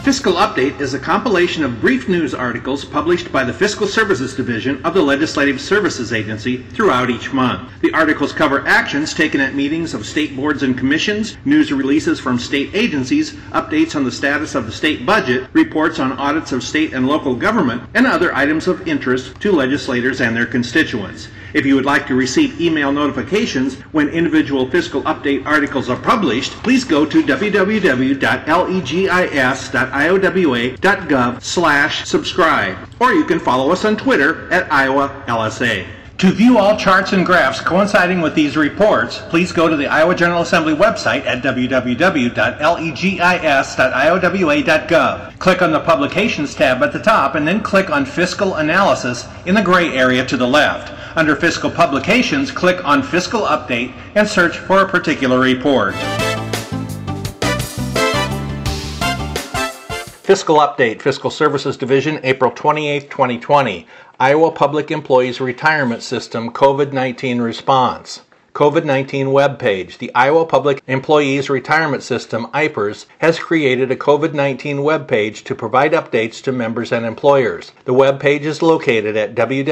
Fiscal Update is a compilation of brief news articles published by the Fiscal Services Division of the Legislative Services Agency throughout each month. The articles cover actions taken at meetings of state boards and commissions, news releases from state agencies, updates on the status of the state budget, reports on audits of state and local government, and other items of interest to legislators and their constituents. If you would like to receive email notifications when individual Fiscal Update articles are published, please go to www.legis.iowa.gov/subscribe, or you can follow us on Twitter at IowaLSA. To view all charts and graphs coinciding with these reports, please go to the Iowa General Assembly website at www.legis.iowa.gov. Click on the Publications tab at the top and then click on Fiscal Analysis in the gray area to the left. Under Fiscal Publications, click on Fiscal Update and search for a particular report. Fiscal Update, Fiscal Services Division, April 28, 2020. Iowa Public Employees Retirement System COVID-19 Response. COVID-19 webpage. The Iowa Public Employees Retirement System, IPERS, has created a COVID-19 webpage to provide updates to members and employers. The webpage is located at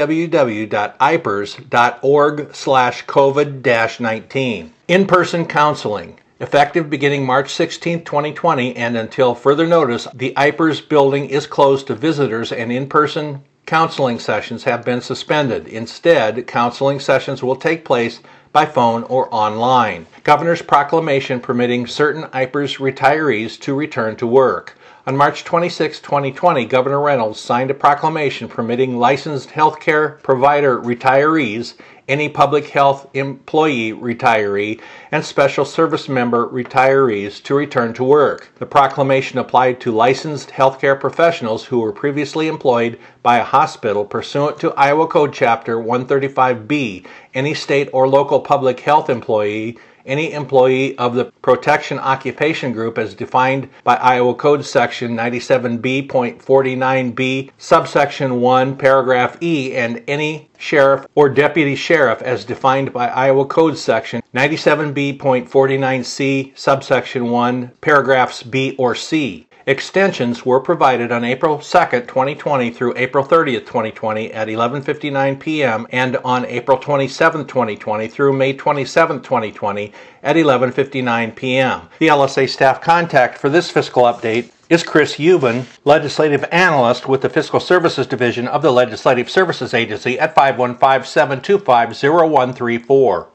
www.ipers.org/COVID-19. In-person counseling. Effective beginning March 16, 2020, and until further notice, the IPERS building is closed to visitors and in-person counseling sessions have been suspended. Instead, counseling sessions will take place by phone or online. Governor's proclamation permitting certain IPERS retirees to return to work. On March 26, 2020, Governor Reynolds signed a proclamation permitting licensed healthcare provider retirees, any public health employee retiree, and special service member retirees to return to work. The proclamation applied to licensed healthcare professionals who were previously employed by a hospital pursuant to Iowa Code Chapter 135B, any state or local public health employee, any employee of the Protection Occupation Group as defined by Iowa Code Section 97B.49B, subsection 1, paragraph E, and any sheriff or deputy sheriff as defined by Iowa Code Section 97B.49C, subsection 1, paragraphs B or C. Extensions were provided on April 2, 2020 through April 30, 2020 at 11:59 p.m. and on April 27, 2020 through May 27, 2020 at 11:59 p.m. The LSA staff contact for this fiscal update is Chris Euban, Legislative Analyst with the Fiscal Services Division of the Legislative Services Agency at 515-725-0134.